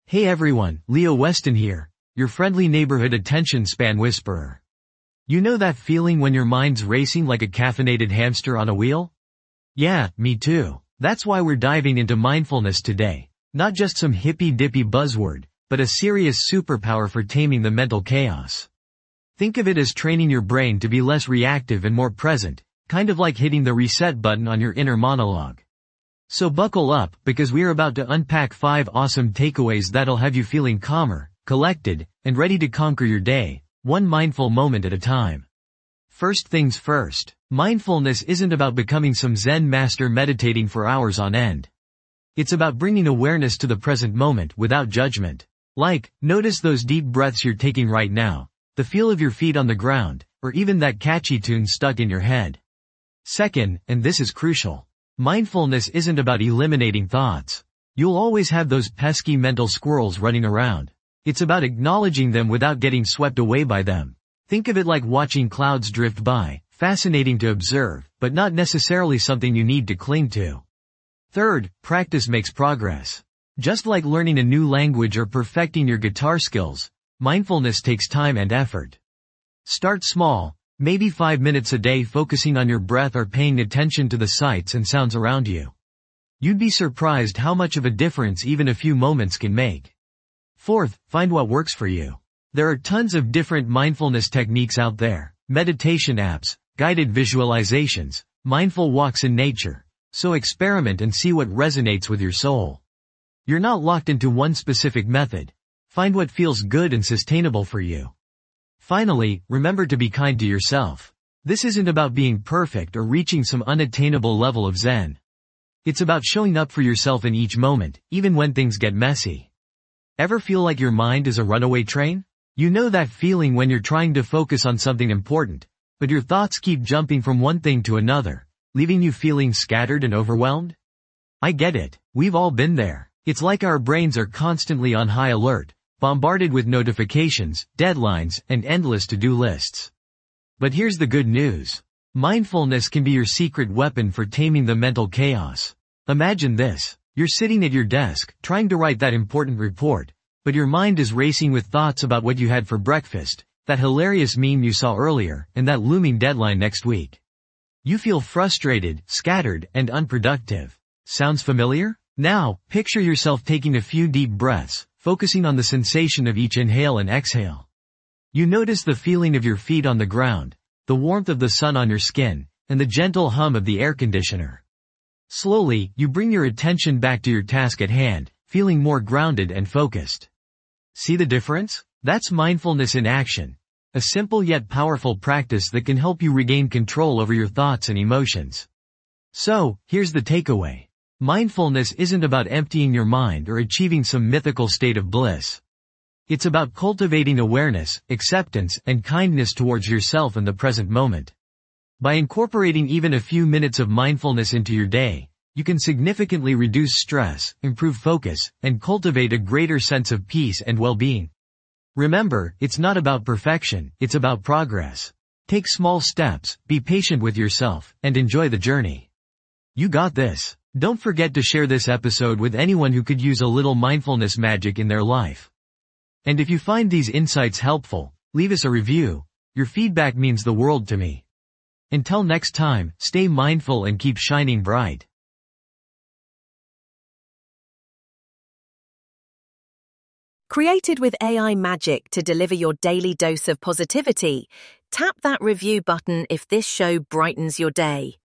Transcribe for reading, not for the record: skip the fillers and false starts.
Hey everyone, Leo Weston here, your friendly neighborhood attention span whisperer. You know that feeling when your mind's racing like a caffeinated hamster on a wheel? Yeah, me too. That's why we're diving into mindfulness today. Not just some hippy-dippy buzzword, but a serious superpower for taming the mental chaos. Think of it as training your brain to be less reactive and more present, kind of like hitting the reset button on your inner monologue. So buckle up, because we're about to unpack 5 awesome takeaways that'll have you feeling calmer, collected, and ready to conquer your day, one mindful moment at a time. First things first, mindfulness isn't about becoming some Zen master meditating for hours on end. It's about bringing awareness to the present moment without judgment. Like, notice those deep breaths you're taking right now, the feel of your feet on the ground, or even that catchy tune stuck in your head. Second, and this is crucial, mindfulness isn't about eliminating thoughts. You'll always have those pesky mental squirrels running around. It's about acknowledging them without getting swept away by them. Think of it like watching clouds drift by, fascinating to observe, but not necessarily something you need to cling to. Third, practice makes progress. Just like learning a new language or perfecting your guitar skills, mindfulness takes time and effort. Start small, maybe 5 minutes a day focusing on your breath or paying attention to the sights and sounds around you. You'd be surprised how much of a difference even a few moments can make. Fourth, find what works for you. There are tons of different mindfulness techniques out there, meditation apps, guided visualizations, mindful walks in nature, so experiment and see what resonates with your soul. You're not locked into one specific method. Find what feels good and sustainable for you. Finally, remember to be kind to yourself. This isn't about being perfect or reaching some unattainable level of Zen. It's about showing up for yourself in each moment, even when things get messy. Ever feel like your mind is a runaway train? You know that feeling when you're trying to focus on something important, but your thoughts keep jumping from one thing to another, leaving you feeling scattered and overwhelmed? I get it. We've all been there. It's like our brains are constantly on high alert, bombarded with notifications, deadlines, and endless to-do lists. But here's the good news. Mindfulness can be your secret weapon for taming the mental chaos. Imagine this. You're sitting at your desk, trying to write that important report, but your mind is racing with thoughts about what you had for breakfast, that hilarious meme you saw earlier, and that looming deadline next week. You feel frustrated, scattered, and unproductive. Sounds familiar? Now, picture yourself taking a few deep breaths, focusing on the sensation of each inhale and exhale. You notice the feeling of your feet on the ground, the warmth of the sun on your skin, and the gentle hum of the air conditioner. Slowly, you bring your attention back to your task at hand, feeling more grounded and focused. See the difference? That's mindfulness in action. A simple yet powerful practice that can help you regain control over your thoughts and emotions. So, here's the takeaway. Mindfulness isn't about emptying your mind or achieving some mythical state of bliss. It's about cultivating awareness, acceptance, and kindness towards yourself in the present moment. By incorporating even a few minutes of mindfulness into your day, you can significantly reduce stress, improve focus, and cultivate a greater sense of peace and well-being. Remember, it's not about perfection, it's about progress. Take small steps, be patient with yourself, and enjoy the journey. You got this. Don't forget to share this episode with anyone who could use a little mindfulness magic in their life. And if you find these insights helpful, leave us a review. Your feedback means the world to me. Until next time, stay mindful and keep shining bright. Created with AI magic to deliver your daily dose of positivity, tap that review button if this show brightens your day.